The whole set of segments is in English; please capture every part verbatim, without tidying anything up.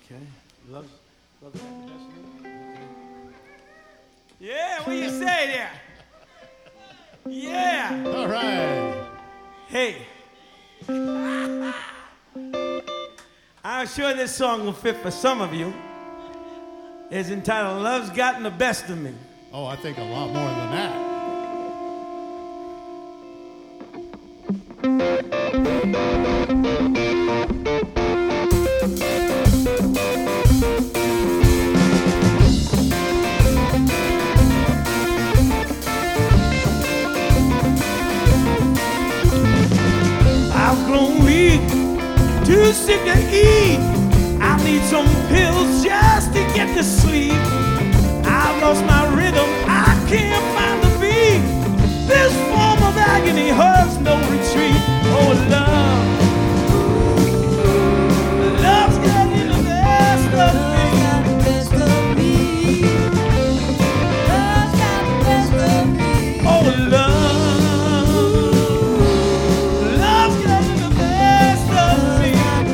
Okay. Love, love got the best of me? Okay. Yeah, what do you say there? Yeah. All right. Hey. I'm sure this song will fit for some of you. It's entitled Love's Gotten the Best of Me. Oh, I think a lot more than that. I've grown weak, too sick to eat. I need some pills just to get to sleep. I've lost my rhythm, I can't find the beat. This form of agony hurts no retreat. Oh, love, love's getting the best of me. Oh, love, love's getting the best of me.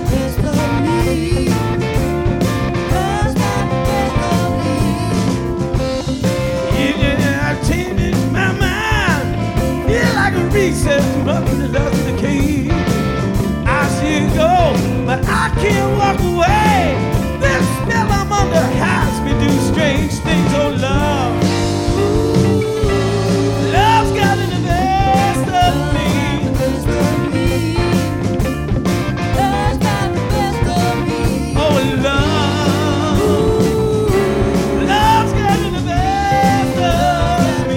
Yeah, I've changed my mind. Feel like a recess, but it doesn't decay. I should go, but I can't walk away. This spell I'm under has me do strange things. Oh, love, love's gotten the best of me. Oh, love, love's gotten the best of me.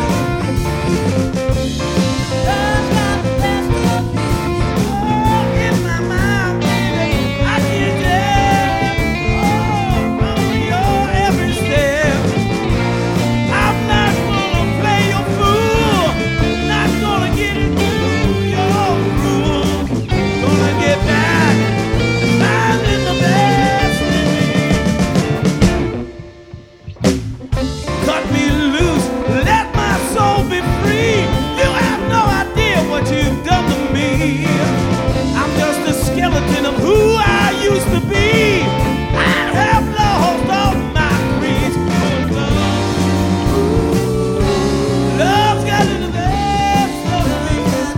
Oh, in my mind, baby, I can tell. Oh, on your every step. I'm not gonna play your fool. Not gonna get into your groove. Gonna get back to finding the best in me. Cut me loose, let my soul be free. You have no idea what you've done to me. I'm just a skeleton of who I used to be. I have lost all my creeds. Oh, love, love's gotten the best of me.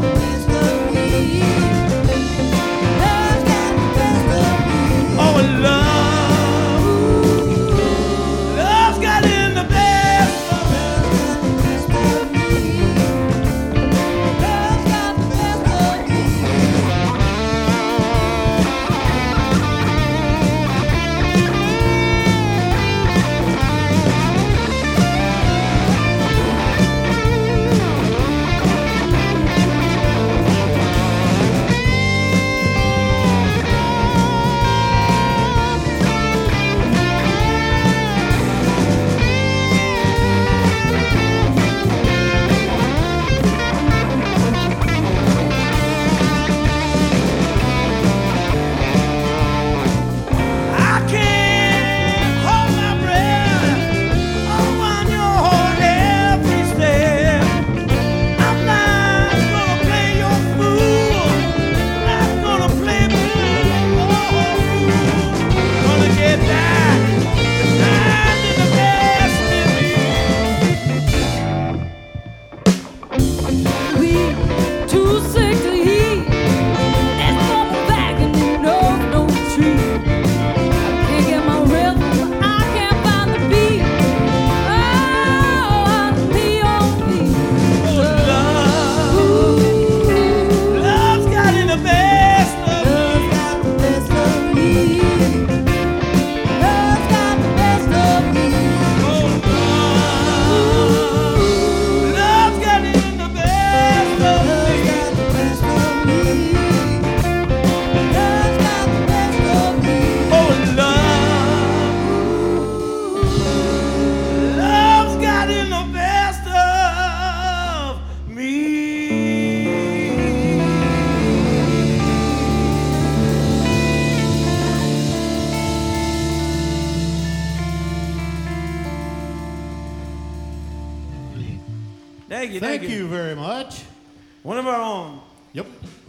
Oh, love, love's gotten the best of me. I can't hold my breath. I'm on your every step. I'm not gonna play your fool. Not gonna play blue. Gonna get back to finding the best in me. We too sick to eat. It's from back and you know no retreat. I can't get my rhythm, I can't find the beat. Oh, I'm me on me. Oh, love, love's gotten the best of me. Oh, love, love's gotten the best of me. Oh, love, love's gotten the best of me. Thank you, Thank you very much. One of our own. Yep.